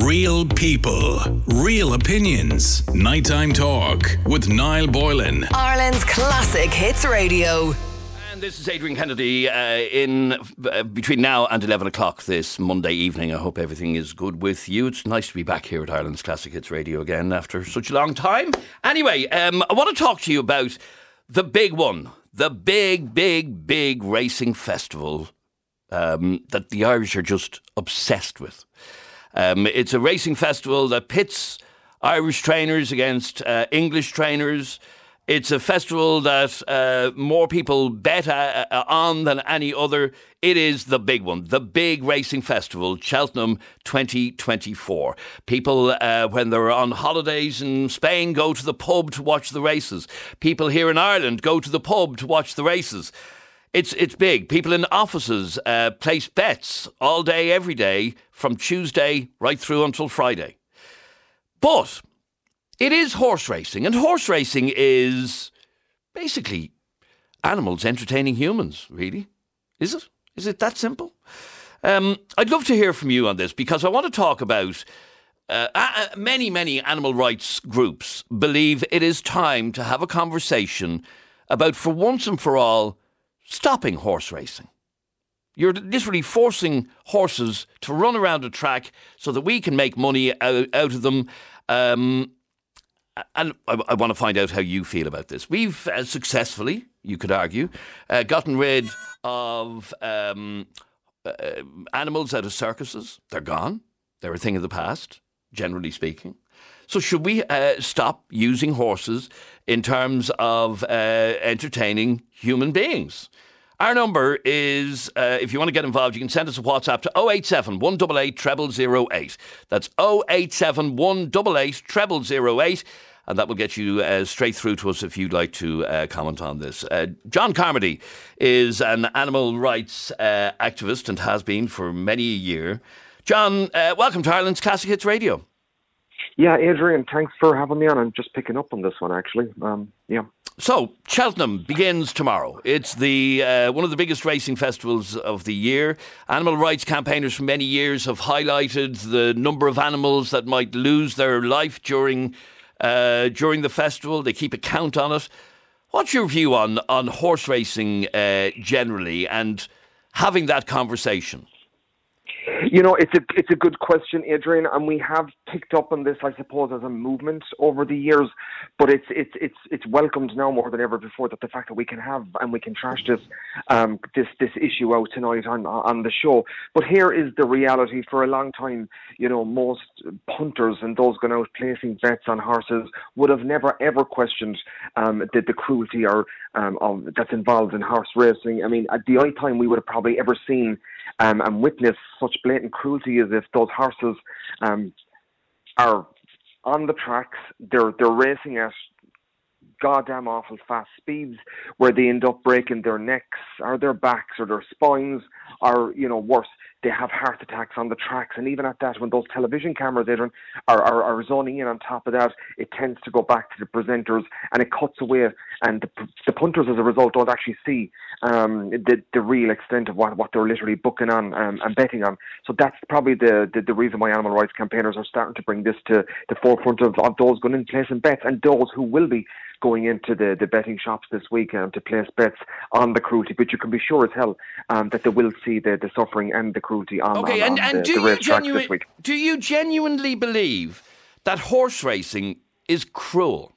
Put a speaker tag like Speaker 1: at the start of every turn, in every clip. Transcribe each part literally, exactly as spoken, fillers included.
Speaker 1: Real people, real opinions. Nighttime Talk with Niall Boylan.
Speaker 2: Ireland's classic hits radio.
Speaker 3: And this is Adrian Kennedy uh, in uh, between now and eleven o'clock this Monday evening. I hope everything is good with you. It's nice to be back here at Ireland's Classic Hits Radio again after such a long time. Anyway, um, I want to talk to you about the big one, the big, big, big racing festival um, that the Irish are just obsessed with. Um, it's a racing festival that pits Irish trainers against uh, English trainers. It's a festival that uh, more people bet uh, on than any other. It is the big one, the big racing festival, Cheltenham twenty twenty-four. People, uh, when they're on holidays in Spain, go to the pub to watch the races. People here in Ireland go to the pub to watch the races. It's it's big. People in offices uh, place bets all day, every day, from Tuesday right through until Friday. But it is horse racing, and horse racing is basically animals entertaining humans, really. Is it? Is it that simple? Um, I'd love to hear from you on this, because I want to talk about uh, uh, many, many animal rights groups believe it is time to have a conversation about, for once and for all, stopping horse racing. You're literally forcing horses to run around a track so that we can make money out, out of them. Um, and I, I want to find out how you feel about this. We've uh, successfully, you could argue, uh, gotten rid of um, uh, animals out of circuses. They're gone. They're a thing of the past, generally speaking. So should we uh, stop using horses in terms of uh, entertaining human beings? Our number is, uh, if you want to get involved, you can send us a WhatsApp to oh eight seven, one eight eight, zero zero zero eight. That's oh eight seven, one eight eight, zero zero zero eight. And that will get you uh, straight through to us if you'd like to uh, comment on this. Uh, John Carmody is an animal rights uh, activist and has been for many a year. John, uh, welcome to Ireland's Classic Hits Radio.
Speaker 4: Yeah, Adrian, thanks for having me on. I'm just picking up on this one, actually. Um, yeah.
Speaker 3: So, Cheltenham begins tomorrow. It's the uh, one of the biggest racing festivals of the year. Animal rights campaigners for many years have highlighted the number of animals that might lose their life during uh, during the festival. They keep a count on it. What's your view on, on horse racing uh, generally and having that conversation?
Speaker 4: You know, it's a it's a good question, Adrian, and we have picked up on this, I suppose, as a movement over the years. But it's it's it's it's welcomed now more than ever before, that the fact that we can have and we can trash this um, this this issue out tonight on on the show. But here is the reality: for a long time, you know, most punters and those going out placing bets on horses would have never ever questioned um, the the cruelty or um, of, that's involved in horse racing. I mean, at the only time we would have probably ever seen Um, and witness such blatant cruelty as if those horses um, are on the tracks, they're they're racing at goddamn awful fast speeds, where they end up breaking their necks or their backs or their spines, or, you know, worse, they have heart attacks on the tracks. And even at that, when those television cameras, Adrian, are, are, are zoning in on top of that, it tends to go back to the presenters and it cuts away, and the, the punters as a result don't actually see um, the, the real extent of what, what they're literally booking on um, and betting on. So that's probably the, the, the reason why animal rights campaigners are starting to bring this to the forefront of, of those going in placing bets, and those who will be going into the, the betting shops this week um, to place bets on the cruelty. But you can be sure as hell um, that they will see the, the suffering and the cruelty on,
Speaker 3: okay,
Speaker 4: on,
Speaker 3: and,
Speaker 4: on
Speaker 3: and
Speaker 4: the,
Speaker 3: do
Speaker 4: the
Speaker 3: you
Speaker 4: racetrack
Speaker 3: genu-
Speaker 4: this week.
Speaker 3: Do you genuinely believe that horse racing is cruel?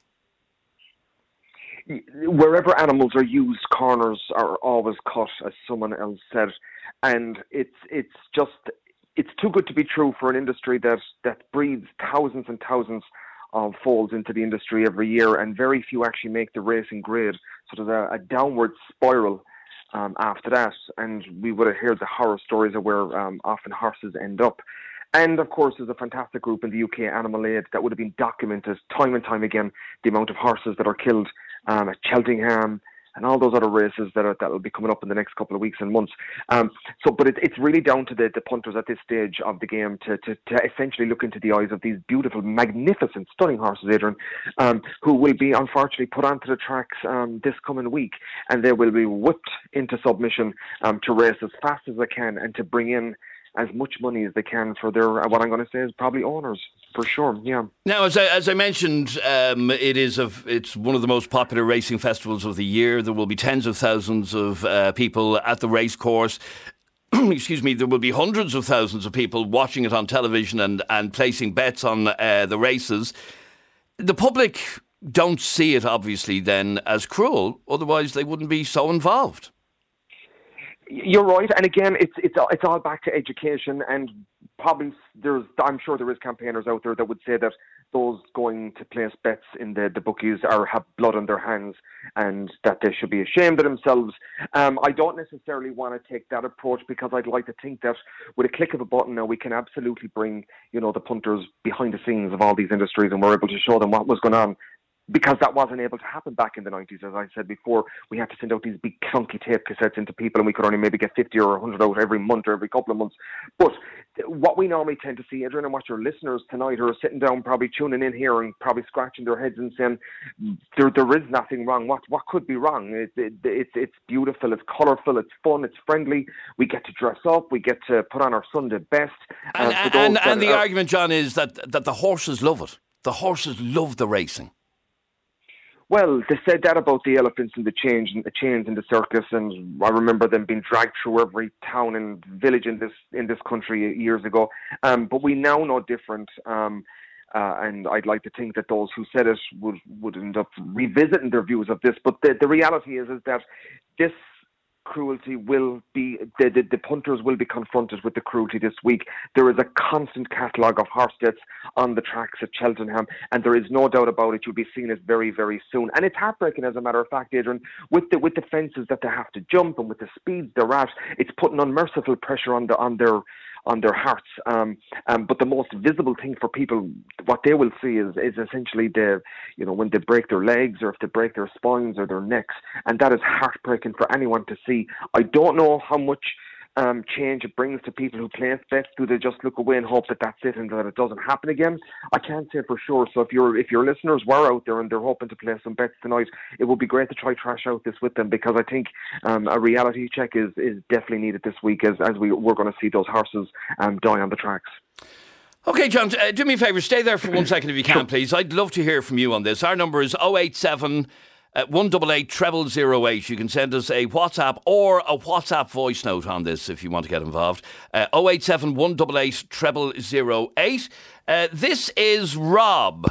Speaker 4: Wherever animals are used, corners are always cut, as someone else said. And it's it's just, it's too good to be true for an industry that, that breeds thousands and thousands of foals into the industry every year, and very few actually make the racing grade. So there's a, a downward spiral um, after that, and we would have heard the horror stories of where um, often horses end up. And of course, there's a fantastic group in the U K, Animal Aid, that would have been documented time and time again, the amount of horses that are killed um, at Cheltenham and all those other races that are, that will be coming up in the next couple of weeks and months. Um, so, but it, it's really down to the, the punters at this stage of the game to, to, to essentially look into the eyes of these beautiful, magnificent, stunning horses, Adrian, um, who will be unfortunately put onto the tracks um, this coming week, and they will be whipped into submission um, to race as fast as they can and to bring in as much money as they can for their, what I'm going to say is probably owners, for sure, yeah.
Speaker 3: Now, as I, as I mentioned, um, it is a, it's one of the most popular racing festivals of the year. There will be tens of thousands of uh, people at the race course. Excuse me, there will be hundreds of thousands of people watching it on television and, and placing bets on uh, the races. The public don't see it, obviously, then as cruel. Otherwise, they wouldn't be so involved.
Speaker 4: You're right, and again, it's it's all, it's all back to education, and probably there's, I'm sure there is campaigners out there that would say that those going to place bets in the, the bookies are have blood on their hands and that they should be ashamed of themselves. Um, I don't necessarily want to take that approach, because I'd like to think that with a click of a button now we can absolutely bring, you know, the punters behind the scenes of all these industries, and we're able to show them what was going on. Because that wasn't able to happen back in the nineties. As I said before, we had to send out these big clunky tape cassettes into people, and we could only maybe get fifty or one hundred out every month or every couple of months. But what we normally tend to see, Adrian, and what your listeners tonight are sitting down probably tuning in here and probably scratching their heads and saying, there there is nothing wrong. What what could be wrong? It, it, it's, it's beautiful, it's colourful, it's fun, it's friendly. We get to dress up, we get to put on our Sunday best.
Speaker 3: And, uh, and, and, and the are, argument, John, is that, that the horses love it. The horses love the racing.
Speaker 4: Well, they said that about the elephants and the chains and the chains in the circus, and I remember them being dragged through every town and village in this in this country years ago. Um, but we now know different, um, uh, and I'd like to think that those who said it would, would end up revisiting their views of this. But the, the reality is is that this cruelty will be, the, the, the punters will be confronted with the cruelty this week. There is a constant catalogue of horse deaths on the tracks at Cheltenham, and there is no doubt about it, you'll be seeing it very, very soon. And it's heartbreaking, as a matter of fact, Adrian, with the with the fences that they have to jump and with the speeds they're at, it's putting unmerciful pressure on the on their on their hearts. Um, um, but the most visible thing for people, what they will see is, is essentially the, you know, when they break their legs or if they break their spines or their necks. And that is heartbreaking for anyone to see. I don't know how much um, change it brings to people who place bets. Do they just look away and hope that that's it and that it doesn't happen again? I can't say for sure. So if your if your listeners were out there and they're hoping to play some bets tonight, it would be great to try trash out this with them, because I think um, a reality check is, is definitely needed this week as, as we, we're going to see those horses um, die on the tracks.
Speaker 3: OK, John, uh, do me a favour, stay there for one second if you can, sure. Please. I'd love to hear from you on this. Our number is oh eight seven Uh, one eight eight, treble zero eight. You can send us a WhatsApp or a WhatsApp voice note on this if you want to get involved. Uh, oh eight seven, one eight eight, treble zero eight. Uh, this is Rob.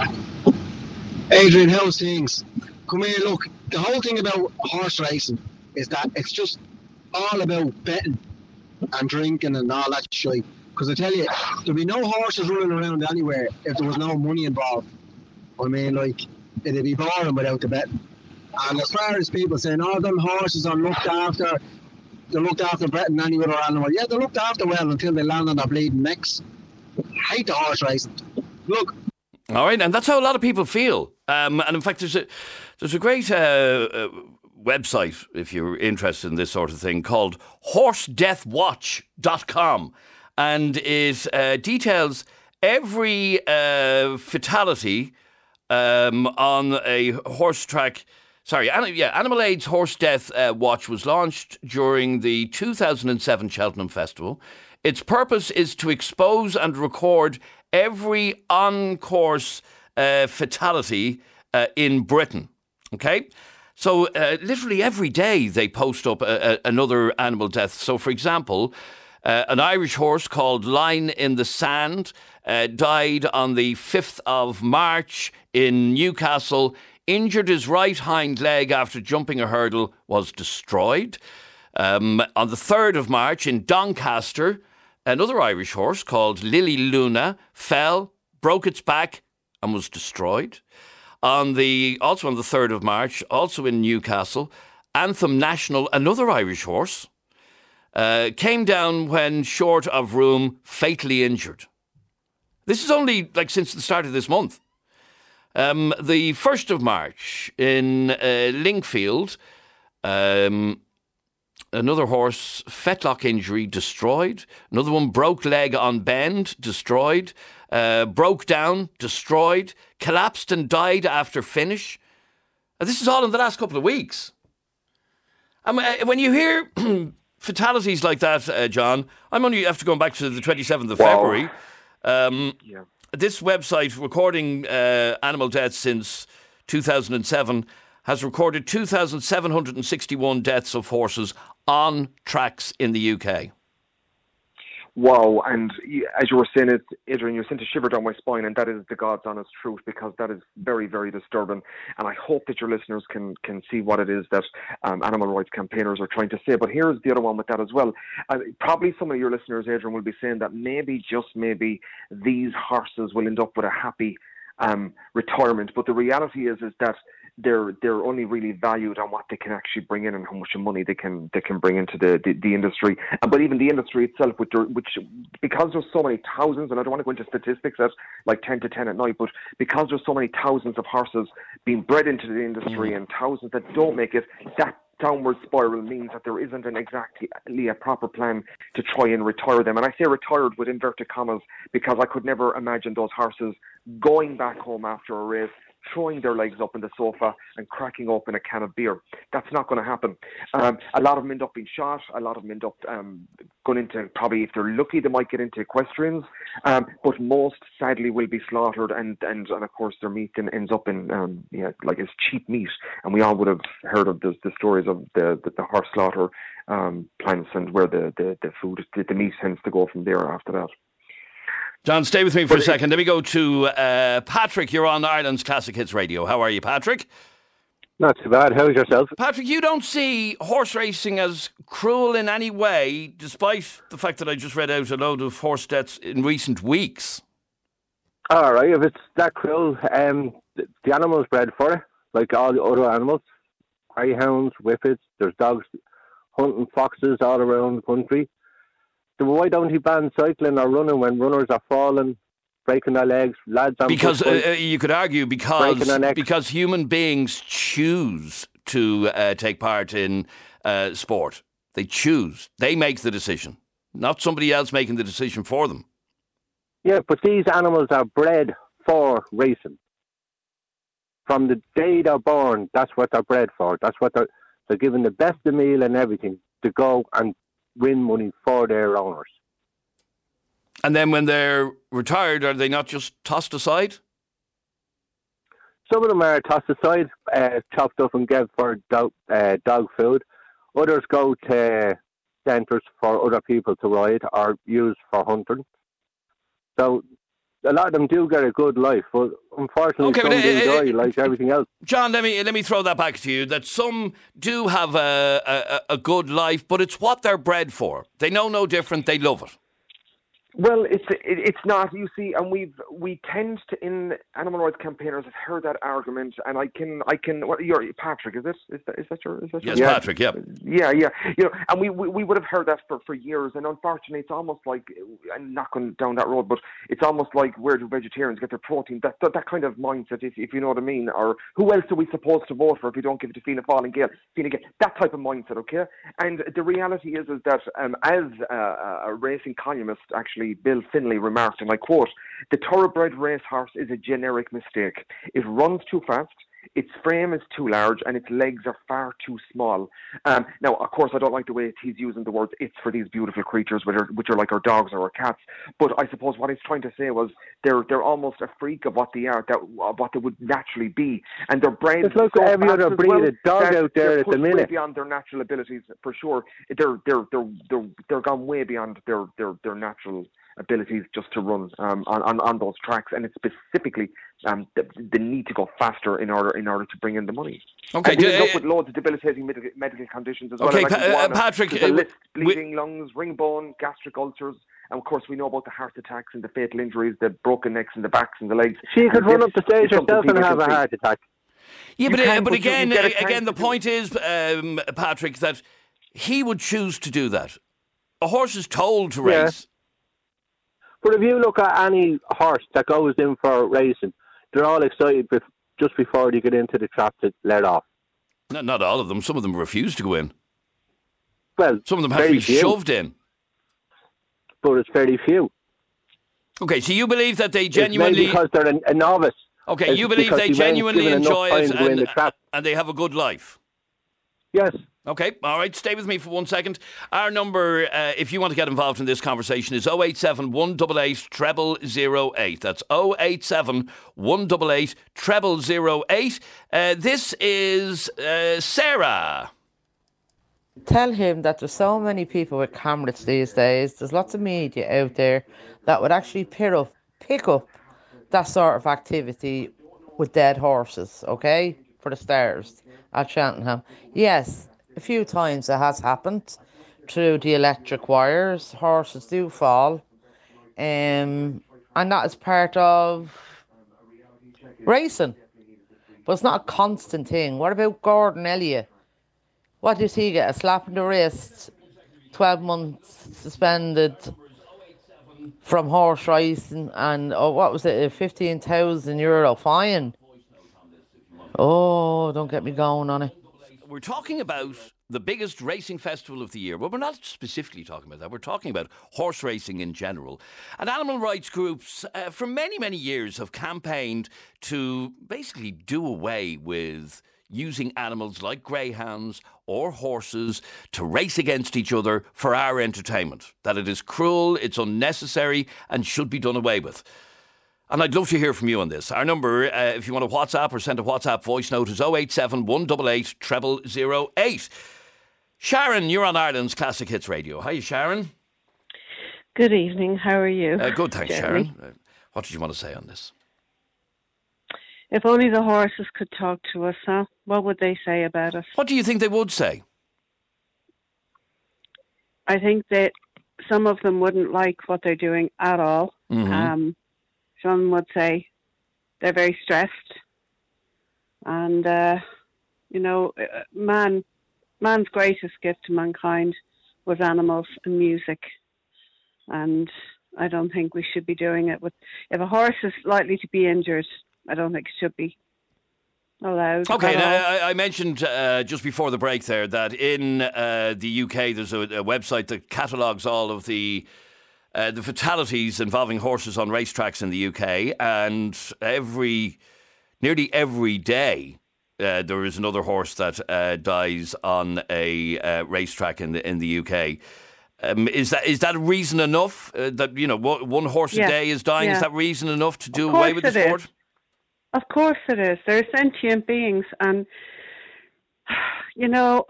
Speaker 5: Adrian, how's things? Come here, look, the whole thing about horse racing is that it's just all about betting and drinking and all that shit. Because I tell you, there'd be no horses running around anywhere if there was no money involved. I mean, like, it'd be boring without the betting. And as far as people saying, all them horses are looked after, they're looked after better than any other animal. Yeah, they're looked after well until they land on their bleeding necks. I hate the horse racing. Look.
Speaker 3: All right, and that's how a lot of people feel. Um, and in fact, there's a there's a great uh, uh, website, if you're interested in this sort of thing, called horse death watch dot com. And it uh, details every uh, fatality Um, on a horse track. Sorry, yeah, Animal Aid's Horse Death uh, Watch was launched during the two thousand seven Cheltenham Festival. Its purpose is to expose and record every on-course uh, fatality uh, in Britain. Okay? So uh, literally every day they post up a, a, another animal death. So, for example, uh, an Irish horse called Line in the Sand uh, died on the fifth of March in Newcastle, injured his right hind leg after jumping a hurdle, was destroyed. Um, on the third of March in Doncaster, another Irish horse called Lily Luna fell, broke its back and was destroyed. On the also on the third of March, also in Newcastle, Anthem National, another Irish horse, uh, came down when short of room, fatally injured. This is only like since the start of this month. Um, the first of March in uh, Lingfield, um, another horse, fetlock injury, destroyed. Another one, broke leg on bend, destroyed. Uh, broke down, destroyed. Collapsed and died after finish. And this is all in the last couple of weeks. I mean, when you hear fatalities like that, uh, John, I'm only after going back to the twenty-seventh of
Speaker 4: Wow.
Speaker 3: February. Um,
Speaker 4: Yeah.
Speaker 3: This website recording uh, animal deaths since two thousand seven has recorded two thousand seven hundred sixty-one deaths of horses on tracks in the U K.
Speaker 4: Wow, and y- as you were saying it, Adrian, you sent a shiver down my spine, and that is the God's honest truth, because that is very, very disturbing. And I hope that your listeners can can see what it is that um, animal rights campaigners are trying to say. But here's the other one with that as well. Uh, probably some of your listeners, Adrian, will be saying that maybe, just maybe, these horses will end up with a happy um, retirement. But the reality is, is that they're they're only really valued on what they can actually bring in and how much money they can they can bring into the the, the industry. Uh, but even the industry itself, which, which because there's so many thousands, and I don't want to go into statistics at like ten to ten at night, but because there's so many thousands of horses being bred into the industry mm. and thousands that don't make it, that downward spiral means that there isn't an exactly a proper plan to try and retire them. And I say retired with inverted commas, because I could never imagine those horses going back home after a race, throwing their legs up in the sofa and cracking open a can of beer. That's not going to happen. Um, a lot of them end up being shot. A lot of them end up um, going into, probably if they're lucky, they might get into equestrians. Um, but most, sadly, will be slaughtered, and, and, and of course their meat then ends up in, um, yeah, like as cheap meat. And we all would have heard of the, the stories of the, the, the horse slaughter um, plants, and where the, the, the food, the, the meat tends to go from there after that.
Speaker 3: John, stay with me for but a second. Let me go to uh, Patrick. You're on Ireland's Classic Hits Radio. How are you, Patrick?
Speaker 6: Not too bad. How's yourself?
Speaker 3: Patrick, you don't see horse racing as cruel in any way, despite the fact that I just read out a load of horse deaths in recent weeks.
Speaker 6: All right, if it's that cruel, um, the, the animal's bred for it, like all the other animals. Greyhounds, whippets, there's dogs hunting foxes all around the country. Why don't he ban cycling or running when runners are falling, breaking their legs, lads on
Speaker 3: Because uh, you could argue because because human beings choose to uh, take part in uh, sport. They choose. They make the decision, not somebody else making the decision for them.
Speaker 6: Yeah, but these animals are bred for racing. From the day they're born, that's what they're bred for. That's what they're, they're given the best of meal and everything to go and win money for their owners.
Speaker 3: And then when they're retired, are they not just tossed aside?
Speaker 6: Some of them are tossed aside, uh, chopped up and given for dog, uh, dog food. Others go to centres for other people to ride or use for hunting. So a lot of them do get a good life, but unfortunately
Speaker 3: okay,
Speaker 6: some
Speaker 3: but, uh,
Speaker 6: do
Speaker 3: uh,
Speaker 6: die like everything else.
Speaker 3: John, let me let me throw that back to you, that some do have a, a, a good life, but it's what they're bred for. They know no different, they love it.
Speaker 4: Well, it's it, it's not, you see, and we've we tend to, in animal rights campaigners, have heard that argument, and I can I can what you're Patrick, is this is that is that your is that your
Speaker 3: yes yeah. Patrick, yeah,
Speaker 4: yeah, yeah, you know, and we, we, we would have heard that for, for years, and unfortunately, it's almost like, I'm not going down that road, but it's almost like, where do vegetarians get their protein? That that, that kind of mindset, if if you know what I mean, or who else are we supposed to vote for if we don't give it to Fianna Fáil and Gael? Fianna Gael, that type of mindset, okay? And the reality is is that um, as a, a racing columnist, actually, Bill Finlay remarked, and I quote, "The thoroughbred racehorse is a generic mistake. It runs too fast, its frame is too large, and its legs are far too small." Um, now, of course, I don't like the way he's using the words "it's" for these beautiful creatures, which are, which are like our dogs or our cats. But I suppose what he's trying to say was they're they're almost a freak of what they are, that of what they would naturally be, and they're bred.
Speaker 6: It's like
Speaker 4: so
Speaker 6: every other breed
Speaker 4: well,
Speaker 6: of dog out there at the minute.
Speaker 4: Way beyond their natural abilities, for sure. They're they're they're they're they're gone way beyond their their their natural abilities just to run um, on, on on those tracks, and it's specifically um, the, the need to go faster in order in order to bring in the money.
Speaker 3: Okay,
Speaker 4: and they end
Speaker 3: uh,
Speaker 4: up with loads of debilitating medical, medical conditions as well.
Speaker 3: Okay,
Speaker 4: like
Speaker 3: uh, Patrick,
Speaker 4: there's a
Speaker 3: uh,
Speaker 4: list: bleeding
Speaker 3: we,
Speaker 4: lungs, ring bone, gastric ulcers, and of course we know about the heart attacks and the fatal injuries, the broken necks and the backs and the legs.
Speaker 6: She could run up the stage herself and have a heart attack.
Speaker 3: Yeah, but,
Speaker 4: can,
Speaker 3: uh, but,
Speaker 4: but
Speaker 3: again,
Speaker 4: uh,
Speaker 3: again, the point is, um, Patrick, that he would choose to do that. A horse is told to
Speaker 6: yeah.
Speaker 3: race.
Speaker 6: But if you look at any horse that goes in for racing, they're all excited bef- just before they get into the trap to let off.
Speaker 3: Not, not all of them. Some of them refuse to go in.
Speaker 6: Well,
Speaker 3: some of them have to be
Speaker 6: few.
Speaker 3: shoved in.
Speaker 6: But it's very few.
Speaker 3: Okay, so you believe that they genuinely...
Speaker 6: It's because they're a, a novice.
Speaker 3: Okay, it's you believe they genuinely enjoy it and, and they have a good life.
Speaker 6: Yes.
Speaker 3: Okay, all right, stay with me for one second. Our number, uh, if you want to get involved in this conversation, is oh eight seven, one eight eight, zero zero zero eight. That's oh eight seven, one eight eight, zero zero zero eight. Uh, this is uh, Sarah.
Speaker 7: Tell him that there's so many people with cameras these days, there's lots of media out there that would actually pick up, pick up that sort of activity with dead horses, okay, for the stars at Cheltenham. Yes, a few times it has happened through the electric wires. Horses do fall. Um, and that is part of racing. But it's not a constant thing. What about Gordon Elliott? What does he get? A slap in the wrist, twelve months suspended from horse racing, and oh, what was it, a fifteen thousand euro fine? Oh, don't get me going on it.
Speaker 3: We're talking about the biggest racing festival of the year. Well, we're not specifically talking about that. We're talking about horse racing in general. And animal rights groups uh, for many, many years have campaigned to basically do away with using animals like greyhounds or horses to race against each other for our entertainment. That it is cruel, it's unnecessary, and should be done away with. And I'd love to hear from you on this. Our number, uh, if you want to WhatsApp or send a WhatsApp voice note, is oh eight seven, one eight eight, zero zero zero eight. Sharon, you're on Ireland's Classic Hits Radio. Hi, Sharon.
Speaker 8: Good evening. How are you?
Speaker 3: Uh, good, thanks,
Speaker 8: Jeremy?
Speaker 3: Sharon. Uh, what did you want to say on this?
Speaker 8: If only the horses could talk to us, huh? What would they say about us?
Speaker 3: What do you think they would say?
Speaker 8: I think that some of them wouldn't like what they're doing at all.
Speaker 3: Mm-hmm.
Speaker 8: Um, some would say they're very stressed. And, uh, you know, man, man's greatest gift to mankind was animals and music. And I don't think we should be doing it with... If a horse is likely to be injured, I don't think it should be allowed.
Speaker 3: Okay, now, I, I mentioned uh, just before the break there that in uh, the U K there's a, a website that catalogues all of the uh, the fatalities involving horses on racetracks in the U K, and every nearly every day uh, there is another horse that uh, dies on a uh, racetrack in the in the U K. Um, is that is that reason enough uh, that you know one horse
Speaker 8: yeah.
Speaker 3: a day is dying?
Speaker 8: Yeah.
Speaker 3: Is that reason enough to do away with the sport?
Speaker 8: Is. Of course it is. They're sentient beings, and you know.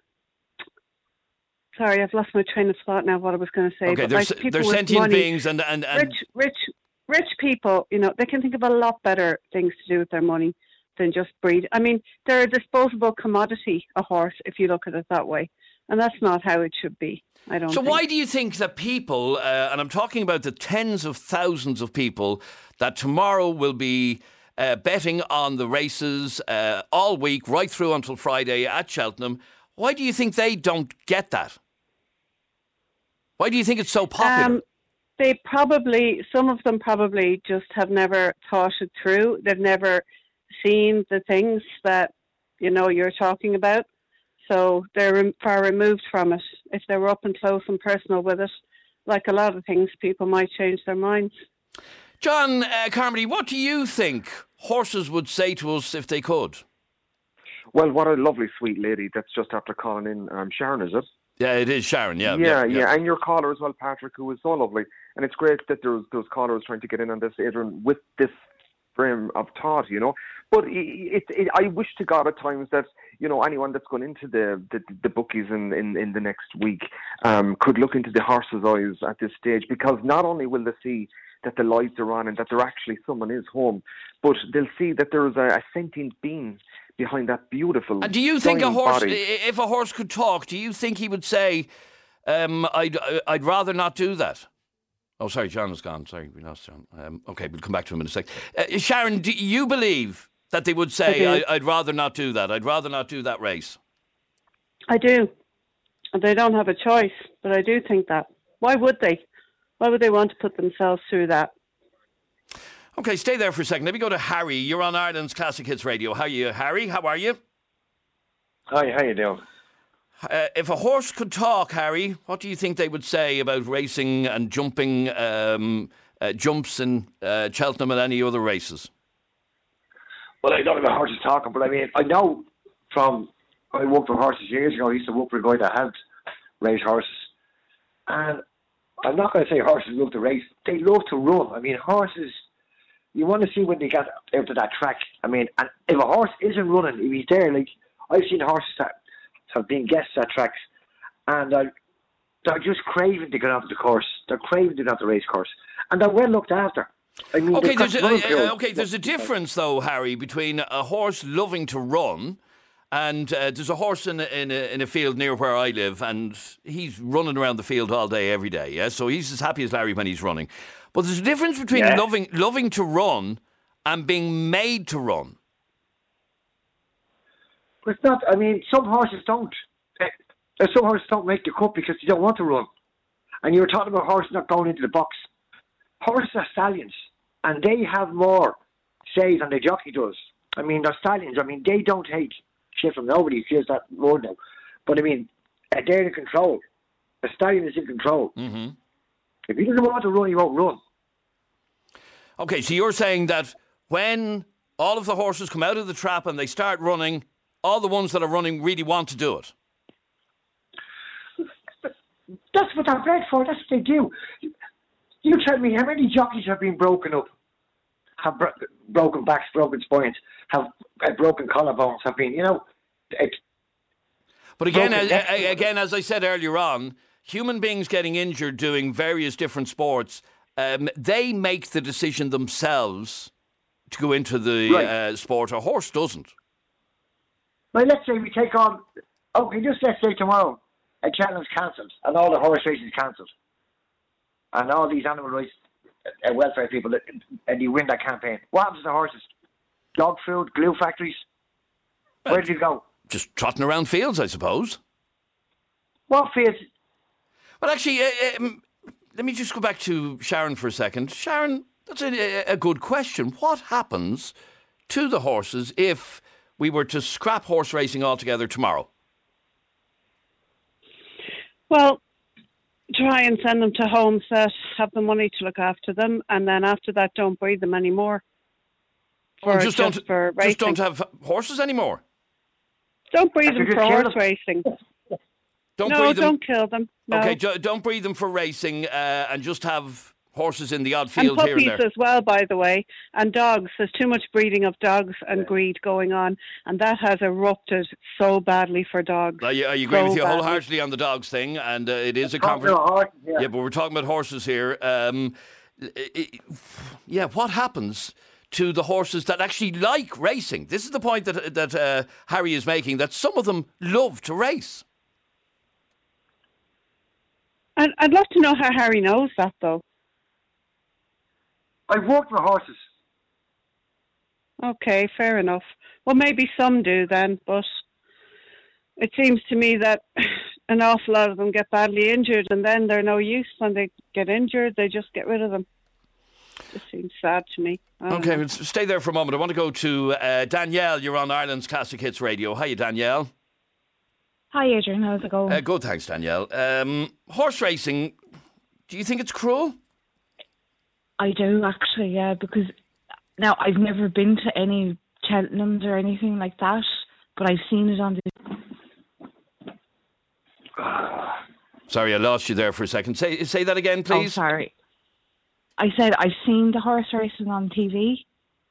Speaker 8: Sorry, I've lost my train of thought now. What I was going to say.
Speaker 3: Okay,
Speaker 8: but
Speaker 3: they're,
Speaker 8: like
Speaker 3: they're sentient
Speaker 8: money,
Speaker 3: beings, and, and, and
Speaker 8: rich, rich, rich people. You know, they can think of a lot better things to do with their money than just breed. I mean, they're a disposable commodity, a horse, if you look at it that way, and that's not how it should be. I don't. So
Speaker 3: think. Why do you think that people, uh, and I'm talking about the tens of thousands of people that tomorrow will be uh, betting on the races uh, all week, right through until Friday at Cheltenham, why do you think they don't get that? Why do you think it's so popular?
Speaker 8: Um, they probably, some of them probably just have never thought it through. They've never seen the things that, you know, you're talking about. So they're far removed from it. If they were up and close and personal with it, like a lot of things, people might change their minds.
Speaker 3: John uh, Carmody, what do you think horses would say to us if they could?
Speaker 4: Well, what a lovely, sweet lady that's just after calling in. Um, Sharon, is it?
Speaker 3: Yeah, it is Sharon, yeah.
Speaker 4: Yeah,
Speaker 3: yeah,
Speaker 4: yeah.
Speaker 3: yeah.
Speaker 4: And your caller as well, Patrick, who was so lovely. And it's great that there's those callers trying to get in on this, Adrian, with this frame of thought, you know. But it, it, it, I wish to God at times that, you know, anyone that's gone into the, the, the bookies in, in, in the next week um, could look into the horse's eyes at this stage, because not only will they see that the lights are on and that there actually someone is home, but they'll see that there is a, a sentient being behind that beautiful.
Speaker 3: And do you think a horse,
Speaker 4: body.
Speaker 3: if a horse could talk, do you think he would say, um, I'd, I'd rather not do that? Oh, sorry, John is gone. Sorry, we lost John. Um, okay, we'll come back to him in a sec. Uh, Sharon, do you believe that they would say, I I, I'd rather not do that? I'd rather not do that race.
Speaker 8: I do. They don't have a choice, but I do think that. Why would they? Why would they want to put themselves through that?
Speaker 3: Okay, stay there for a second. Let me go to Harry. You're on Ireland's Classic Hits Radio. How are you, Harry? How are you?
Speaker 9: Hi, how you doing?
Speaker 3: Uh, if a horse could talk, Harry, what do you think they would say about racing and jumping um, uh, jumps in uh, Cheltenham and any other races?
Speaker 9: Well, I don't know about horses talking, but I mean, I know from I worked with horses years ago. I used to work for a guy that had race horses. And I'm not going to say horses love to race. They love to run. I mean, horses, you want to see when they get out to that track. I mean, and if a horse isn't running, if he's there, like, I've seen horses that have been guests at tracks, and uh, they're just craving to get onto the course. They're craving to get onto the race course. And they're well looked after. I mean,
Speaker 3: okay,
Speaker 9: they've got
Speaker 3: there's
Speaker 9: running
Speaker 3: a,
Speaker 9: fields.
Speaker 3: uh, okay, there's a difference, though, Harry, between a horse loving to run and uh, there's a horse in a, in, a, in a field near where I live, and he's running around the field all day, every day, yeah? So he's as happy as Larry when he's running. But there's a difference between
Speaker 9: Yeah.
Speaker 3: loving loving to run and being made to run.
Speaker 9: But it's not, I mean, some horses don't. Uh, Some horses don't make the cut because they don't want to run. And you were talking about horses not going into the box. Horses are stallions, and they have more say than the jockey does. I mean, they're stallions. I mean, they don't take shit from nobody. Feels that word now. But I mean, uh, they're in control. A stallion is in control.
Speaker 3: Mm-hmm.
Speaker 9: If he doesn't want to run, he won't run.
Speaker 3: Okay, so you're saying that when all of the horses come out of the trap and they start running, all the ones that are running really want to do it.
Speaker 9: That's what they're bred for. That's what they do. You tell me how many jockeys have been broken up, have bro- broken backs, broken spines, have uh, broken collarbones, have been, you know. It,
Speaker 3: But again,
Speaker 9: broken
Speaker 3: as,
Speaker 9: necks.
Speaker 3: a- again, as I said earlier on, human beings getting injured doing various different sports, um, they make the decision themselves to go into the
Speaker 9: Right.
Speaker 3: uh, sport. A horse doesn't.
Speaker 9: Now, let's say we take on, okay, just let's say tomorrow a challenge cancelled and all the horse races cancelled. And all these animal rights uh, welfare people, and you win that campaign. What happens to the horses? Dog food, glue factories? Where do you go?
Speaker 3: Just trotting around fields, I suppose.
Speaker 9: What fields?
Speaker 3: Well, actually, uh, um, let me just go back to Sharon for a second. Sharon, that's a, a good question. What happens to the horses if we were to scrap horse racing altogether tomorrow?
Speaker 8: Well, try and send them to homes that have the money to look after them, and then after that, don't breed them anymore.
Speaker 3: Or
Speaker 8: For,
Speaker 3: just,
Speaker 8: just
Speaker 3: don't,
Speaker 8: for
Speaker 3: just
Speaker 8: racing.
Speaker 3: don't have horses anymore?
Speaker 8: Don't breed
Speaker 9: I
Speaker 8: them
Speaker 9: could
Speaker 8: for
Speaker 9: just kill
Speaker 8: horse
Speaker 9: them.
Speaker 8: racing.
Speaker 3: Don't
Speaker 8: no,
Speaker 3: breed them.
Speaker 8: don't kill them. No.
Speaker 3: Okay, do, don't breed them for racing uh, and just have horses in the odd
Speaker 8: And
Speaker 3: field here and
Speaker 8: puppies
Speaker 3: there.
Speaker 8: as well, by the way, and dogs. There's too much breeding of dogs and greed going on, and that has erupted so badly for dogs.
Speaker 3: I, I agree
Speaker 8: so
Speaker 3: with you
Speaker 8: badly.
Speaker 3: wholeheartedly on the dogs thing, and uh, it is a
Speaker 9: Talking
Speaker 3: conversation.
Speaker 9: about horses, yeah.
Speaker 3: Yeah, but we're talking about horses here. Um, i- i- yeah, what happens to the horses that actually like racing? This is the point that that uh, Harry is making, that some of them love to race.
Speaker 8: I'd, I'd love to know how Harry knows that, though.
Speaker 9: I've worked with horses.
Speaker 8: Okay, fair enough. Well, maybe some do then, but it seems to me that an awful lot of them get badly injured, and then they're no use when they get injured. They just get rid of them. It seems sad to me. I don't
Speaker 3: Okay,
Speaker 8: know.
Speaker 3: let's stay there for a moment. I want to go to uh, Danielle. You're on Ireland's Classic Hits Radio. Hiya, Danielle.
Speaker 10: Hi, Adrian. How's it going?
Speaker 3: Uh, good, thanks, Danielle. Um, horse racing, do you think it's cruel?
Speaker 10: I do, actually, yeah, because now I've never been to any Cheltenhams or anything like that, but I've seen it on the...
Speaker 3: Sorry, I lost you there for a second. Say say that again,
Speaker 10: Oh,
Speaker 3: please.
Speaker 10: sorry. I said I've seen the horse racing on T V.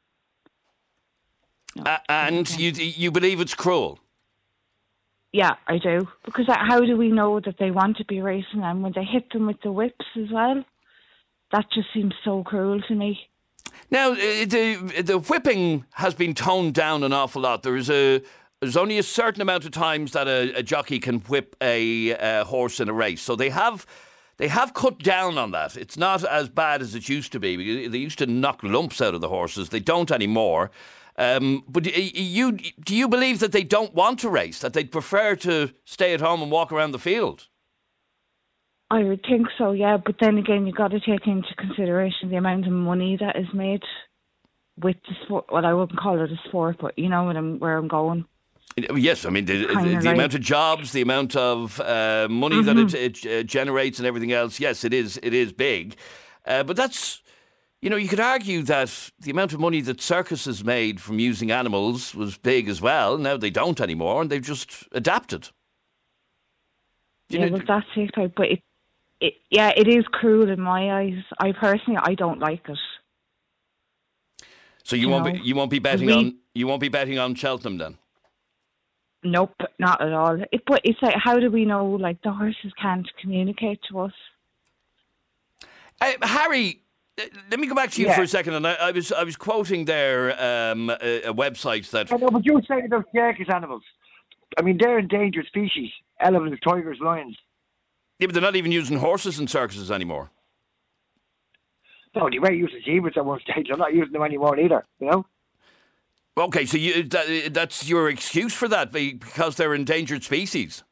Speaker 3: Uh, and you you believe it's cruel?
Speaker 10: Yeah, I do. Because how do we know that they want to be racing, and when they hit them with the whips as well? That just seems so cruel to me.
Speaker 3: Now, uh, the the whipping has been toned down an awful lot. There's a there's only a certain amount of times that a, a jockey can whip a, a horse in a race. So they have they have cut down on that. It's not as bad as it used to be. They used to knock lumps out of the horses. They don't anymore. Um, but you do you believe that they don't want to race? That they'd prefer to stay at home and walk around the field?
Speaker 10: I would think so, yeah. But then again, you've got to take into consideration the amount of money that is made with the sport. Well, I wouldn't call it a sport, but you know what I'm, where I'm going.
Speaker 3: Yes, I mean, the, the,
Speaker 10: Kinda
Speaker 3: the
Speaker 10: like-
Speaker 3: amount of jobs, the amount of uh, money
Speaker 10: Mhm.
Speaker 3: that it, it uh, generates and everything else, yes, it is it is big. Uh, but that's you know, you could argue that the amount of money that circuses made from using animals was big as well. Now they don't anymore, and they've just adapted.
Speaker 10: You yeah, know, well, that's it. But it, it, yeah, it is cruel in my eyes. I personally, I don't like it.
Speaker 3: So you, you won't know? be you won't be betting we, on you won't be betting on Cheltenham then?
Speaker 10: Nope, not at all. It, but it's like, how do we know? Like the horses can't communicate to us.
Speaker 3: Uh, Harry. Let me go back to you
Speaker 9: yeah.
Speaker 3: for a second. And I, I was I was quoting there um, a, a website that.
Speaker 9: I know, but you were saying about circus animals. I mean, they're endangered species: elephants, tigers, lions.
Speaker 3: Yeah, but they're not even using horses in circuses anymore.
Speaker 9: No, they were using zebras at one stage. I'm not using them anymore either. You know.
Speaker 3: Okay, so you, that, that's your excuse for that, because they're endangered species.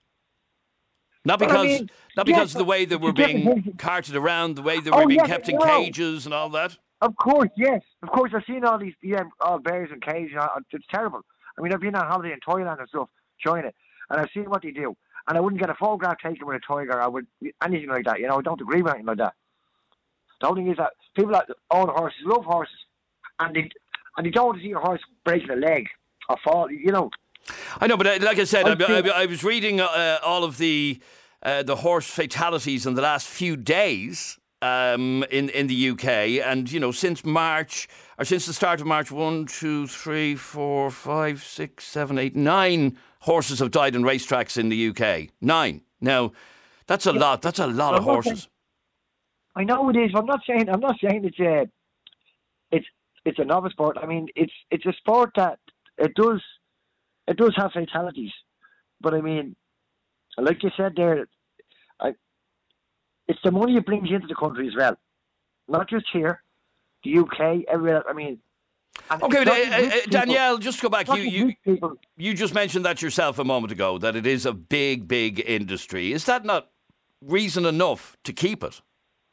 Speaker 3: Not because, well, I mean, not because yes, of the way they were being carted around, the way they were
Speaker 9: oh,
Speaker 3: being
Speaker 9: yes,
Speaker 3: kept in
Speaker 9: no.
Speaker 3: cages and all that.
Speaker 9: Of course, yes, of course. I've seen all these yeah, all bears in cages. It's terrible. I mean, I've been on holiday in Thailand and stuff, China, and I've seen what they do. And I wouldn't get a photograph taken with a tiger. I would anything like that. You know, I don't agree with anything like that. The whole thing is that people that own horses love horses, and they and they don't want to see a horse breaking a leg or fall. You know.
Speaker 3: I know, but uh, like I said, I, I, I was reading uh, all of the uh, the horse fatalities in the last few days um, in in the U K, and you know, since March or since the start of March, one, two, three, four, five, six, seven, eight, nine horses have died in racetracks in the U K. Nine. Now, that's a yeah. lot. That's a lot of horses.
Speaker 9: I know it is. I'm not saying. I'm not saying it's a. It's it's a novice sport. I mean, it's it's a sport that it does. It does have fatalities, but I mean, like you said there, I, it's the money it brings into the country as well, not just here, the U K, everywhere. I mean,
Speaker 3: okay, but, uh, uh, Danielle, just to go back. You you you just mentioned that yourself a moment ago, that it is a big, big industry. Is that not reason enough to keep it?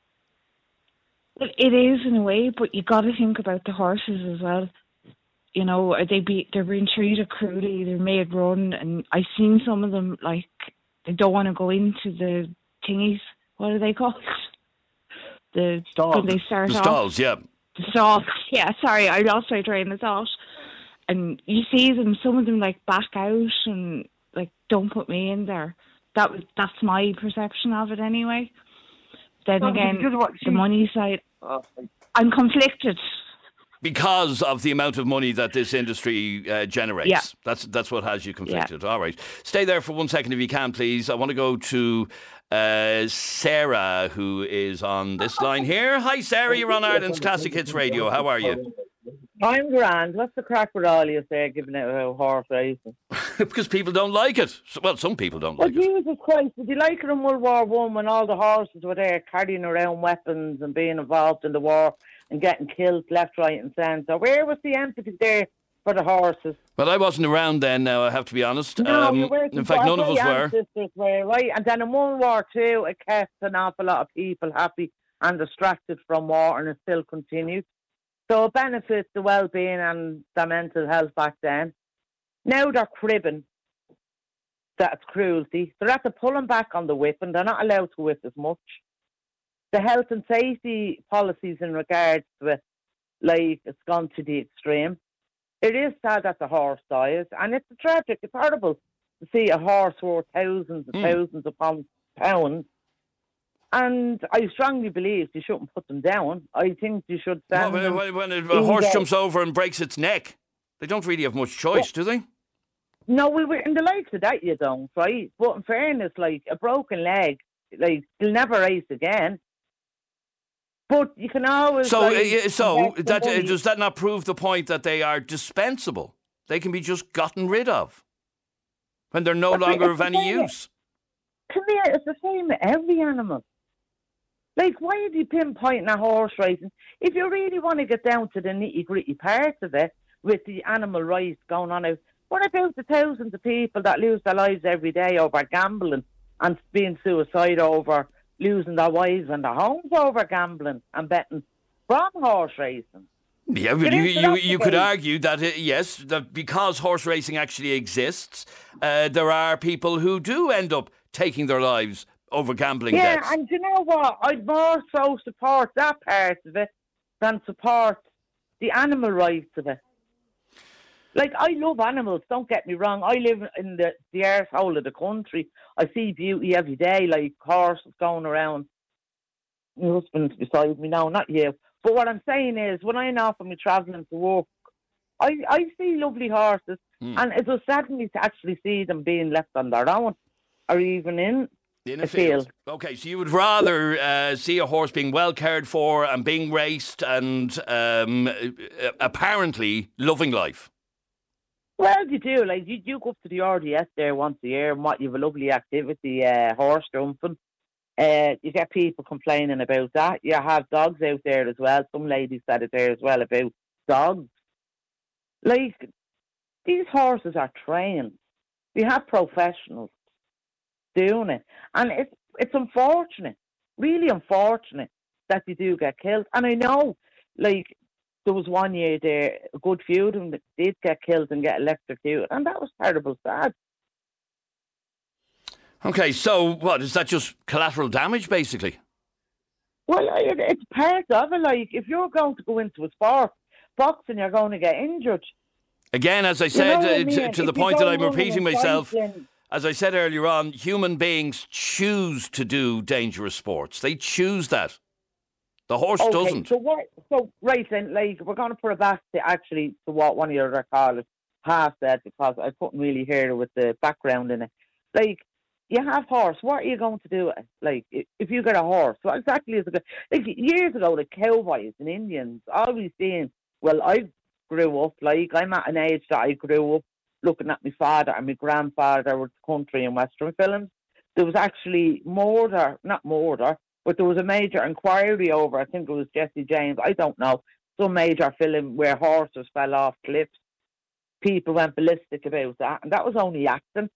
Speaker 10: Well, it is in a way, but you got to think about the horses as well. You know, are they be they're being treated cruelly, they're made run, and I've seen some of them, like, they don't want to go into the thingies. What are they called? The
Speaker 9: stalls.
Speaker 10: When they start
Speaker 3: the
Speaker 10: off.
Speaker 3: stalls, yeah.
Speaker 10: The stalls, yeah, sorry, I lost my train of thought. And you see them, some of them, like, back out and, like, don't put me in there. That was That's my perception of it anyway. Then
Speaker 9: no,
Speaker 10: again,
Speaker 9: what,
Speaker 10: the money side, oh. I'm conflicted.
Speaker 3: Because of the amount of money that this industry uh, generates.
Speaker 10: Yeah.
Speaker 3: That's that's what has you conflicted.
Speaker 10: Yeah.
Speaker 3: All right. Stay there for one second if you can, please. I want to go to uh, Sarah, who is on this line here. Hi, Sarah. You're on Ireland's Classic Hits Radio. How are you?
Speaker 11: I'm grand. What's the crack with all you say, giving out a horse racing?
Speaker 3: Because people don't like it. Well, some people don't
Speaker 11: well,
Speaker 3: like
Speaker 11: Jesus
Speaker 3: it.
Speaker 11: Jesus Christ. Did you like it in World War One when all the horses were there carrying around weapons and being involved in the war and getting killed left, right and centre? Where was the empathy there for the horses?
Speaker 3: Well, I wasn't around then, now, I have to be honest.
Speaker 11: No,
Speaker 3: um,
Speaker 11: you
Speaker 3: in fact, none of us were.
Speaker 11: were. Right? And then in World War Two, it kept an awful lot of people happy and distracted from war, and it still continues. So it benefits the well-being and the mental health back then. Now they're cribbing that it's cruelty. They're after pulling back on the whipping. They're not allowed to whip as much. The health and safety policies in regards to it, like, it's gone to the extreme. It is sad that the horse dies, and it's tragic. It's horrible to see a horse worth thousands and mm. thousands of pounds. And I strongly believe you shouldn't put them down. I think you should stand
Speaker 3: well,
Speaker 11: them.
Speaker 3: When, when a horse the, jumps over and breaks its neck, they don't really have much choice, well, do they?
Speaker 11: No, we were in the likes of that, you don't, right? But in fairness, like, a broken leg, like, they'll never race again. But you can always...
Speaker 3: So,
Speaker 11: like,
Speaker 3: uh, so that, uh, does that not prove the point that they are dispensable? They can be just gotten rid of when they're no but longer of any same. use.
Speaker 11: Come here, it's the same with every animal. Like, why are you pinpointing a horse racing? If you really want to get down to the nitty-gritty parts of it, with the animal rights going on out, what about the thousands of people that lose their lives every day over gambling and being suicide over losing their wives and their homes over gambling and betting from horse racing?
Speaker 3: Yeah, but you, you, you could argue that, uh, yes, that because horse racing actually exists, uh, there are people who do end up taking their lives over gambling
Speaker 11: yeah,
Speaker 3: debts.
Speaker 11: And you know what? I'd more so support that part of it than support the animal rights of it. Like, I love animals, don't get me wrong. I live in the, the arsehole of the country. I see beauty every day, like horses going around. My husband's beside me now, not you. But what I'm saying is, when I'm off and we're travelling to work, I, I see lovely horses, mm. and it was sadden me to actually see them being left on their own, or even in,
Speaker 3: in
Speaker 11: a,
Speaker 3: a
Speaker 11: field.
Speaker 3: field. Okay, so you would rather uh, see a horse being well cared for and being raced and um, apparently loving life.
Speaker 11: Well, you do. Like, you, you go up to the R D S there once a year, and what, you have a lovely activity, uh, horse jumping. Uh, you get people complaining about that. You have dogs out there as well. Some ladies said it there as well about dogs. Like, these horses are trained. We have professionals doing it. And it's, it's unfortunate, really unfortunate that they do get killed. And I know, like, there was one year there, a good few of them that did get killed and get electrocuted, and that was terrible sad.
Speaker 3: Okay, so what, is that just collateral damage, basically?
Speaker 11: Well, it, it's part of it. Like, if you're going to go into a sport, boxing, you're going to get injured.
Speaker 3: Again, as I said,
Speaker 11: you know
Speaker 3: uh,
Speaker 11: I mean?
Speaker 3: to, to the point that I'm repeating myself, as I said earlier on, human beings choose to do dangerous sports. They choose that. The horse
Speaker 11: okay,
Speaker 3: doesn't.
Speaker 11: So what? So right then, like, we're going to put it back to actually to what one of your other callers has said, because I couldn't really hear it with the background in it. Like, you have horse. What are you going to do? Like, if you get a horse, what exactly is it? Like, years ago, the cowboys and Indians always saying, "Well, I grew up like I'm at an age that I grew up looking at my father and my grandfather with country and western films. There was actually murder, not murder." But there was a major inquiry over, I think it was Jesse James, I don't know, some major film where horses fell off cliffs. People went ballistic about that, and that was only acting.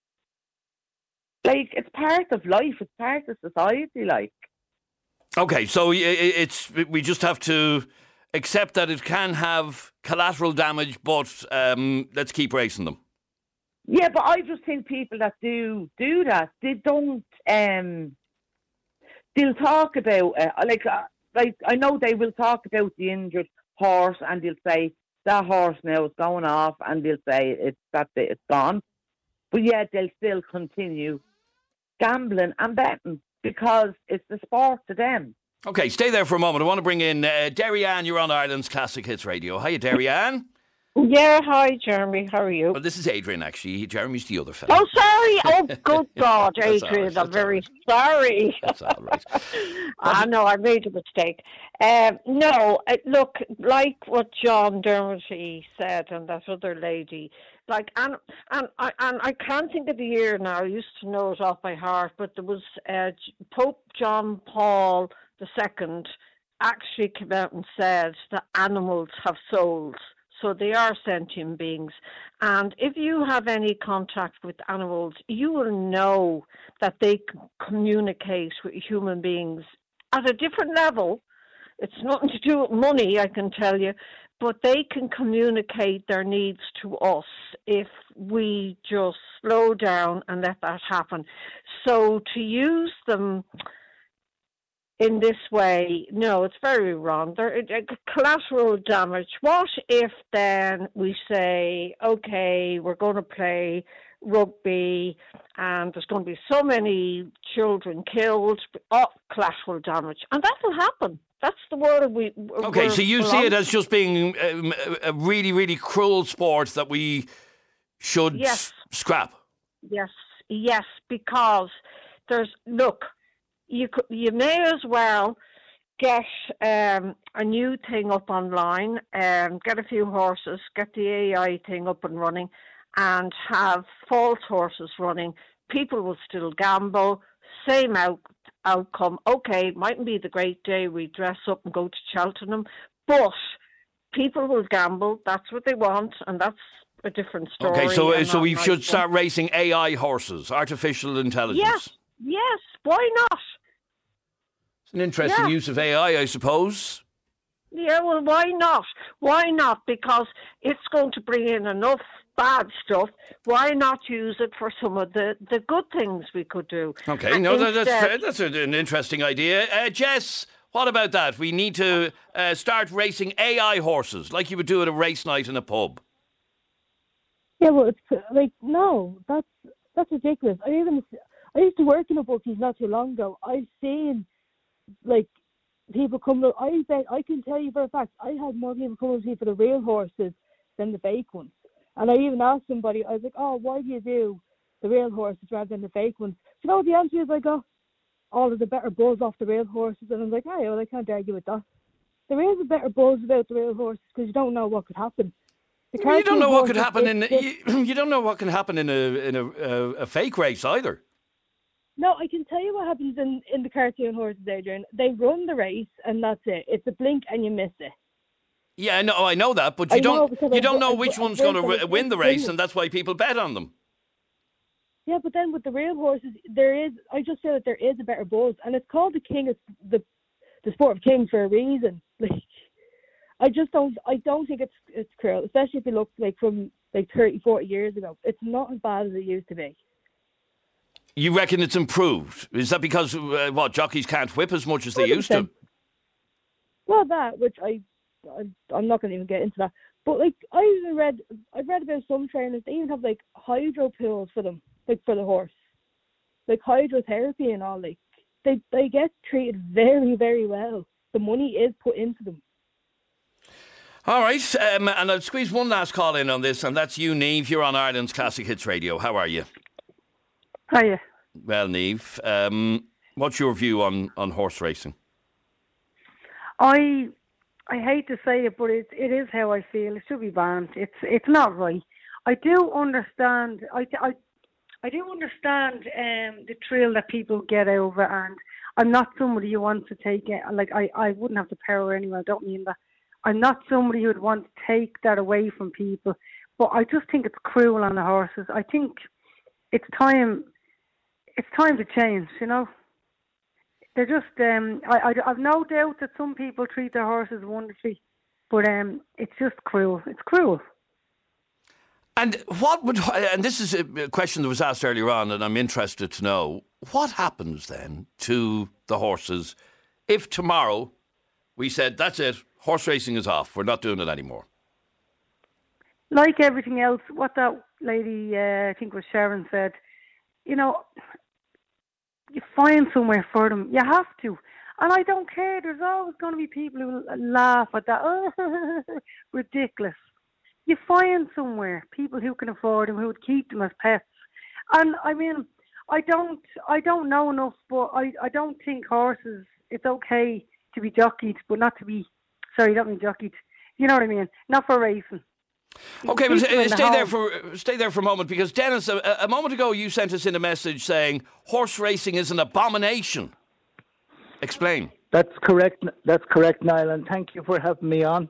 Speaker 11: Like, it's part of life, it's part of society, like.
Speaker 3: Okay, so it's we just have to accept that it can have collateral damage, but um, let's keep racing them.
Speaker 11: Yeah, but I just think people that do do that, they don't... Um, They'll talk about, uh, like, uh, like I know they will talk about the injured horse, and they'll say, that horse now is going off, and they'll say it's that it's gone. But yet they'll still continue gambling and betting because it's the sport to them.
Speaker 3: Okay, stay there for a moment. I want to bring in uh, Derry Ann. You're on Ireland's Classic Hits Radio. Hiya, Derry Ann.
Speaker 12: Yeah, hi, Jeremy. How are you?
Speaker 3: Well, this is Adrian, actually. Jeremy's the other fellow.
Speaker 12: Oh, sorry. Oh, good God, Adrian.
Speaker 3: right,
Speaker 12: I'm very
Speaker 3: right.
Speaker 12: sorry.
Speaker 3: That's all right.
Speaker 12: I know, I made a mistake. Um, no, uh, look, like what John Dermody said and that other lady, like, and and I and I can't think of the year now. I used to know it off by heart, but there was uh, Pope John Paul the Second actually came out and said that animals have souls. So they are sentient beings. And if you have any contact with animals, you will know that they c- communicate with human beings at a different level. It's nothing to do with money, I can tell you, but they can communicate their needs to us if we just slow down and let that happen. So to use them in this way, no, it's very wrong. There, uh, collateral damage. What if then we say, okay, we're going to play rugby and there's going to be so many children killed, oh, collateral damage. And that will happen. That's the world we...
Speaker 3: Okay, so you see it as just being um, a really, really cruel sport that we should
Speaker 12: yes.
Speaker 3: s- scrap.
Speaker 12: Yes, yes, because there's, look, You could, you may as well get um, a new thing up online, um, get a few horses, get the A I thing up and running, and have false horses running. People will still gamble, same out, outcome. Okay, it mightn't be the great day we dress up and go to Cheltenham, but people will gamble. That's what they want, and that's a different story.
Speaker 3: Okay, so so we
Speaker 12: nice
Speaker 3: should
Speaker 12: one.
Speaker 3: start racing A I horses, artificial intelligence.
Speaker 12: Yes, yes. Why not?
Speaker 3: It's an interesting
Speaker 12: Yeah.
Speaker 3: use of A I, I suppose.
Speaker 12: Yeah, well, why not? Why not? Because it's going to bring in enough bad stuff. Why not use it for some of the, the good things we could do?
Speaker 3: Okay,
Speaker 12: And
Speaker 3: no, that, that's
Speaker 12: instead-
Speaker 3: fair. That's a, an interesting idea. Uh, Jess, What about that? We need to uh, start racing A I horses like you would do at a race night in a pub.
Speaker 13: Yeah, well, it's like, no, that's that's ridiculous. I even I used to work in a bookies not too long ago. I've seen, like, people come to, I bet, I can tell you for a fact, I had more people come to see for the real horses than the fake ones. And I even asked somebody, I was like, oh, why do you do the real horses rather than the fake ones? You know, the answer is like, oh, all of the better buzz off the real horses. And I'm like, oh, yeah, well, I can't argue with that. There is a better buzz about the real horses because you don't know what could happen.
Speaker 3: Well, you don't know what could happen in you, you don't know what can happen in a in a, a, a fake race either.
Speaker 13: No, I can tell you what happens in, in the cartoon horses, Adrian. They run the race and that's it. It's a blink and you miss it.
Speaker 3: Yeah, I know, I know that, but you
Speaker 13: I
Speaker 3: don't
Speaker 13: know,
Speaker 3: you don't
Speaker 13: I,
Speaker 3: know
Speaker 13: I,
Speaker 3: which
Speaker 13: I,
Speaker 3: one's
Speaker 13: I,
Speaker 3: going to win the race, and that's why people bet on them.
Speaker 13: Yeah, but then with the real horses, there is. I just feel that there is a better buzz, and it's called the king of the the sport of kings for a reason. Like, I just don't. I don't think it's it's cruel, especially if you look like from like thirty, forty years ago. It's not as bad as it used to be.
Speaker 3: You reckon it's improved? Is that because uh, what jockeys can't whip as much as they used to?
Speaker 13: Well, that which I, I I'm not going to even get into that. But like I even read, I've read about some trainers. They even have like hydro pools for them, like for the horse, like hydrotherapy and all. Like they they get treated very very well. The money is put into them.
Speaker 3: All right, um, and I'll squeeze one last call in on this, and that's you, Niamh. You're on Ireland's Classic Hits Radio. How are you?
Speaker 14: Hiya.
Speaker 3: Well, Niamh, um, what's your view on, on horse racing?
Speaker 14: I I hate to say it, but it it is how I feel. It should be banned. It's it's not right. I do understand. I, I, I do understand um, the thrill that people get over, and I'm not somebody who wants to take it. Like I, I wouldn't have the power anyway. I don't mean that. I'm not somebody who would want to take that away from people, but I just think it's cruel on the horses. I think it's time. It's time to change. You know, they're just. Um, I, I, I've no doubt that some people treat their horses wonderfully, but um, it's just cruel. It's cruel.
Speaker 3: And what would? And this is a question that was asked earlier on, and I'm interested to know what happens then to the horses if tomorrow we said that's it. Horse racing is off. We're not doing it anymore.
Speaker 14: Like everything else, what that lady, uh, I think it was Sharon, said, you know, you find somewhere for them. You have to. And I don't care. There's always going to be people who laugh at that. Oh, ridiculous. You find somewhere people who can afford them, who would keep them as pets. And I mean, I don't, I don't know enough, but I, I don't think horses, it's okay to be jockeyed, but not to be, sorry, not be jockeyed. You know what I mean? Not for racing.
Speaker 3: Okay, but uh, stay there for stay there for a moment, because Dennis, a, a moment ago you sent us in a message saying horse racing is an abomination. Explain.
Speaker 15: That's correct. That's correct, Niall, and thank you for having me on.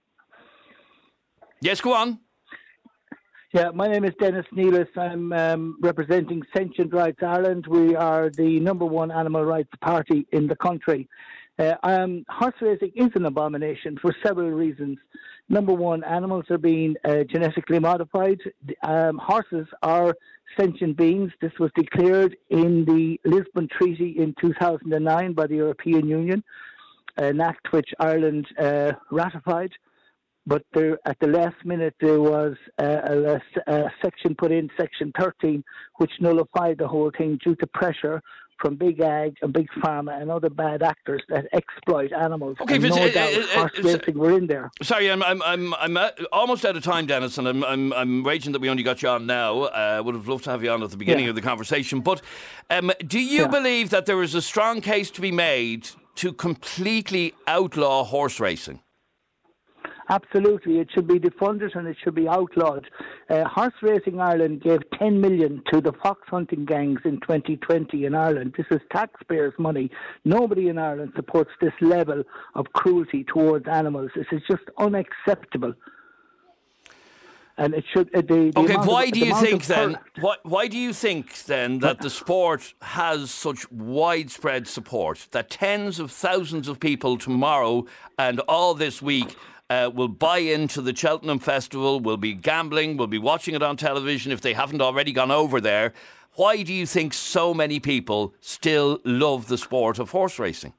Speaker 3: Yes, go on.
Speaker 15: Yeah, my name is Dennis Nealis. I'm um, representing Sentient Rights Ireland. We are the number one animal rights party in the country. Uh, um, horse racing is an abomination for several reasons. Number one, animals are being uh, genetically modified. Um, horses are sentient beings. This was declared in the Lisbon Treaty in two thousand nine by the European Union, an act which Ireland uh, ratified. But there, at the last minute, there was a, a, a section put in, Section thirteen, which nullified the whole thing due to pressure from Big Ag and Big Pharma and other bad actors that exploit animals.
Speaker 3: Okay,
Speaker 15: and
Speaker 3: but,
Speaker 15: no
Speaker 3: uh,
Speaker 15: doubt
Speaker 3: uh,
Speaker 15: horse
Speaker 3: uh,
Speaker 15: racing were in there.
Speaker 3: Sorry, I'm I'm I'm I'm uh, almost out of time, Dennis, and I'm I'm I'm raging that we only got you on now. I uh, would have loved to have you on at the beginning
Speaker 15: Yeah.
Speaker 3: of the conversation. But um, do you
Speaker 15: Yeah.
Speaker 3: believe that there is a strong case to be made to completely outlaw horse racing?
Speaker 15: Absolutely. It should be defunded and it should be outlawed. Uh, Horse Racing Ireland gave ten million to the fox hunting gangs in twenty twenty in Ireland. This is taxpayers' money. Nobody in Ireland supports this level of cruelty towards animals. This is just unacceptable. And it should. Uh, the, the
Speaker 3: Okay,
Speaker 15: amount
Speaker 3: why
Speaker 15: of,
Speaker 3: do
Speaker 15: the
Speaker 3: you
Speaker 15: amount
Speaker 3: think
Speaker 15: of
Speaker 3: then?
Speaker 15: per-
Speaker 3: Why, why do you think then that the sport has such widespread support? That tens of thousands of people tomorrow and all this week uh, will buy into the Cheltenham Festival, will be gambling, will be watching it on television if they haven't already gone over there. Why do you think so many people still love the sport of horse racing?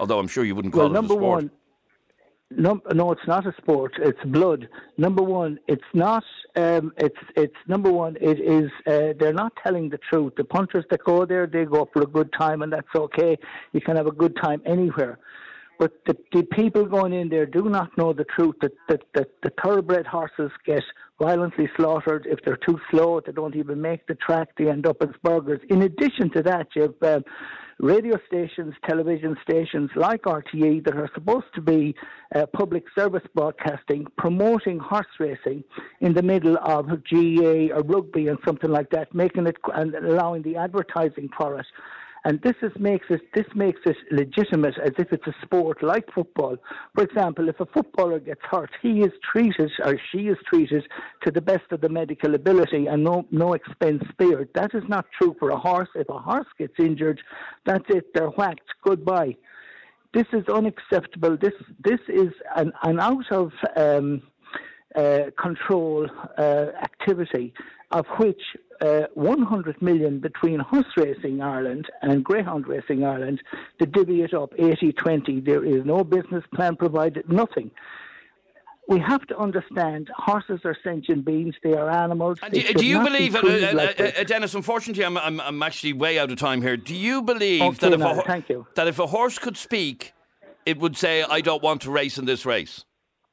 Speaker 3: Although I'm sure you wouldn't call
Speaker 15: well,
Speaker 3: it a
Speaker 15: number
Speaker 3: sport.
Speaker 15: one, num- no, it's not a sport. It's blood. Number one, it's not. Um, it's it's number one. It is. Uh, they're not telling the truth. The punters that go there, they go for a good time, and that's okay. You can have a good time anywhere. But the, the people going in there do not know the truth, that, that, that the thoroughbred horses get violently slaughtered. If they're too slow, they don't even make the track. They end up as burgers. In addition to that, you have uh, radio stations, television stations like R T E that are supposed to be uh, public service broadcasting, promoting horse racing in the middle of G A A or rugby and something like that, making it and allowing the advertising for it. And this is makes it this makes it legitimate, as if it's a sport like football. For example, if a footballer gets hurt, he is treated or she is treated to the best of the medical ability and no no expense spared. That is not true for a horse. If a horse gets injured, that's it. They're whacked. Goodbye. This is unacceptable. This this is an, an out of um, uh, control uh, activity, of which uh, one hundred million between Horse Racing Ireland and Greyhound Racing Ireland to divvy it up eighty twenty. There is no business plan provided, nothing. We have to understand horses are sentient beings, they are animals.
Speaker 3: And do, do you believe, uh, uh, like uh, Dennis, unfortunately I'm, I'm I'm actually way out of time here. Do you believe
Speaker 15: okay,
Speaker 3: that, if
Speaker 15: no,
Speaker 3: a,
Speaker 15: thank you.
Speaker 3: that if a horse could speak, it would say, I don't want to race in this race?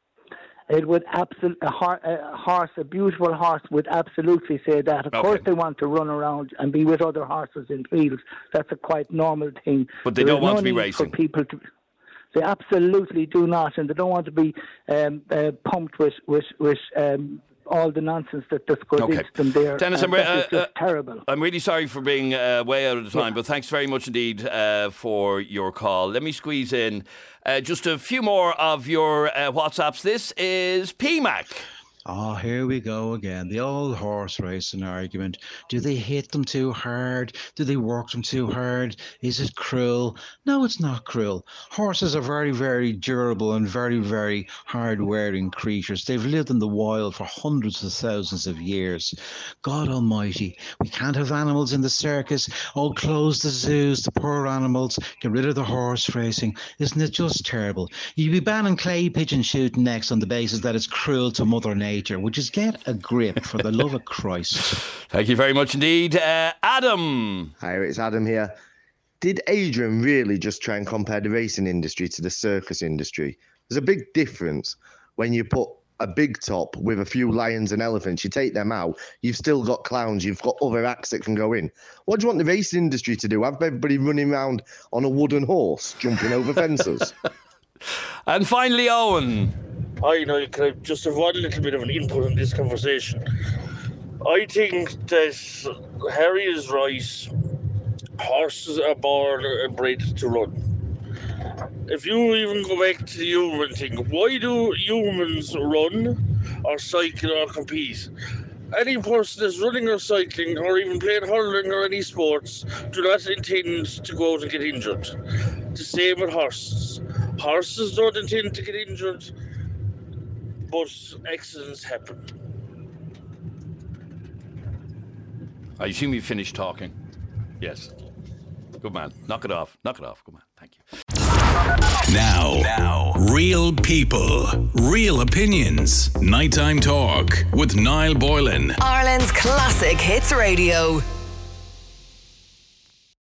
Speaker 15: It would absolutely, a, hor- a horse, a beautiful horse would absolutely say that. Of
Speaker 3: Okay.
Speaker 15: course they want to run around and be with other horses in fields. That's a quite normal thing.
Speaker 3: But they
Speaker 15: There
Speaker 3: don't
Speaker 15: is
Speaker 3: want
Speaker 15: no
Speaker 3: to be
Speaker 15: need
Speaker 3: racing.
Speaker 15: For people to, they absolutely do not, and they don't want to be um, uh, pumped with, with, with um, all the nonsense that this goes
Speaker 3: Okay.
Speaker 15: into them there.
Speaker 3: Dennis,
Speaker 15: and
Speaker 3: I'm, re-
Speaker 15: that is
Speaker 3: uh,
Speaker 15: just terrible.
Speaker 3: I'm really sorry for being uh, way out of the time,
Speaker 15: Yeah.
Speaker 3: but thanks very much indeed uh, for your call. Let me squeeze in uh, just a few more of your uh, WhatsApps. This is P MAC.
Speaker 16: Oh, here we go again. The old horse racing argument. Do they hit them too hard? Do they work them too hard? Is it cruel? No, it's not cruel. Horses are very, very durable and very, very hard-wearing creatures. They've lived in the wild for hundreds of thousands of years. God almighty, we can't have animals in the circus. Oh, close the zoos, the poor animals. Get rid of the horse racing. Isn't it just terrible? You'd be banning clay pigeon shooting next on the basis that it's cruel to Mother Nature. Would you get a grip, for the love of Christ?
Speaker 3: Thank you very much indeed. Uh, Adam.
Speaker 17: Hi, it's Adam here. Did Adrian really just try and compare the racing industry to the circus industry? There's a big difference when you put a big top with a few lions and elephants, you take them out, you've still got clowns, you've got other acts that can go in. What do you want the racing industry to do? Have everybody running around on a wooden horse, jumping over fences?
Speaker 3: And finally, Owen.
Speaker 18: I know, can I just have one little bit of an input in this conversation? I think that Harry is right. Horses are born and bred to run. If you even go back to the human thing, why do humans run or cycle or compete? Any person that's running or cycling or even playing hurling or any sports do not intend to go out and get injured. The same with horses. Horses don't intend to get injured, but accidents happen.
Speaker 3: I assume you finished talking. Yes. Good man. Knock it off. Knock it off. Good man. Thank you.
Speaker 1: Now, now, real people, real opinions. Nighttime Talk with Niall Boylan.
Speaker 2: Ireland's Classic Hits Radio.